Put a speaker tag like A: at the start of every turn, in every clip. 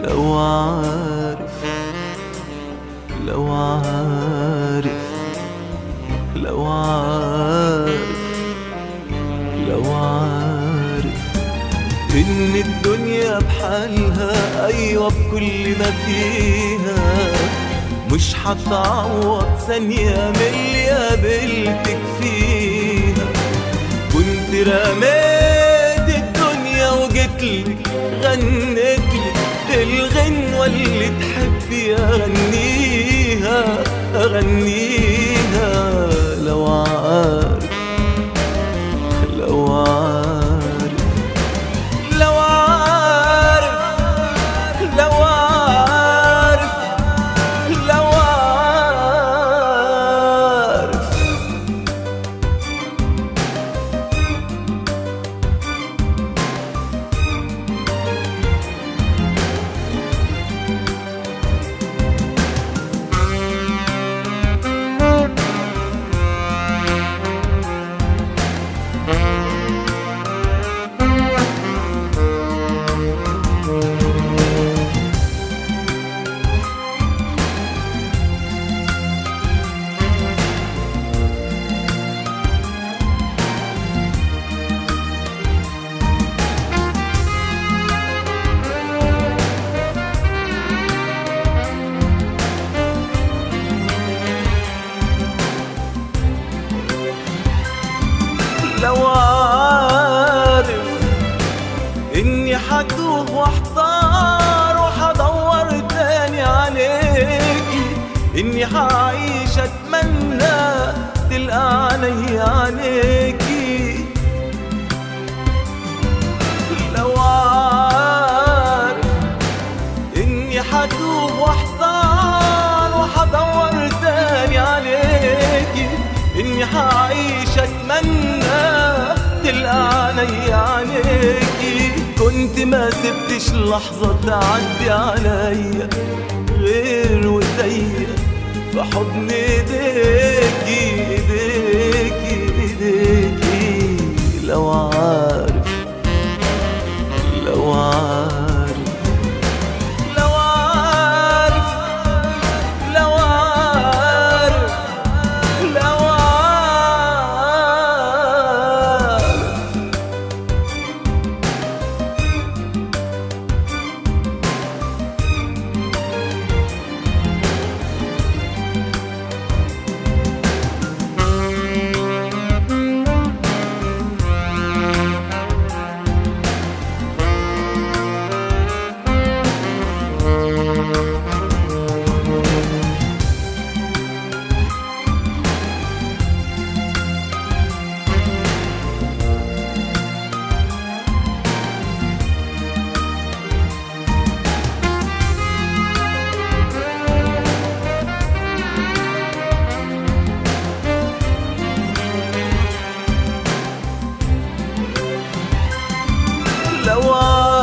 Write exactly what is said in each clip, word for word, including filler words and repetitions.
A: لو عارف لو عارف لو عارف لو عارف إن الدنيا بحالها أيوة بكل ما فيها مش هتعوض ثانية من اللي قابلتك فيها. كنت رميت الدنيا وجيتلك غنيتلك الغنوة اللي تحبي أغنيها أغنيها. لو عارف لو عارف لو عارف لو عارف لو عارف لو عارف إني حتوه واحتار وحدور تاني عليكي، إني حعيش أتمنى تلقى علي عليكي. لو عارف إني حتوه واحتار وحدور تاني عليكي، إني حعيش أتمنى تلقى علي عليكي. كنت ما سبتش لحظة تعدي عليا غير وإيديا في حضن إيديكي إيديكي إيديكي. لو عارف لو عارف لو عارف لو عارف لو لو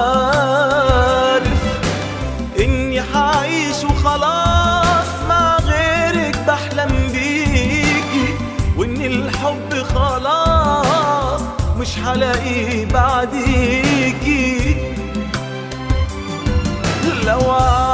A: عارف إني حعيش وخلاص مع غيرك بحلم بيكي، وإن الحب خلاص مش هلاقيه بعديكي. لو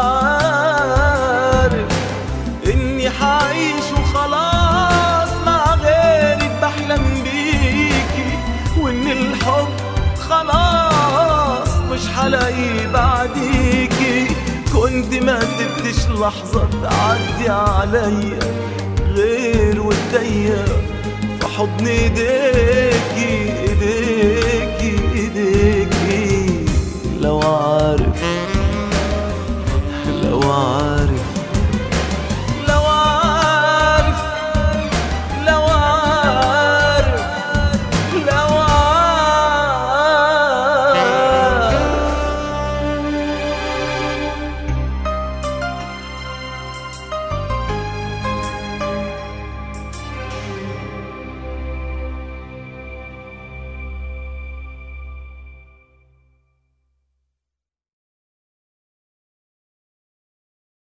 A: عارف إني حعيش وخلاص مع غيرك بحلم بيكي، وإن الحب خلاص مش هلاقي بعديكي. كنت ما سبتش لحظة تعدي عليا غير وإيديا في حضن إيديكي إيديكي إيديكي. لو عارف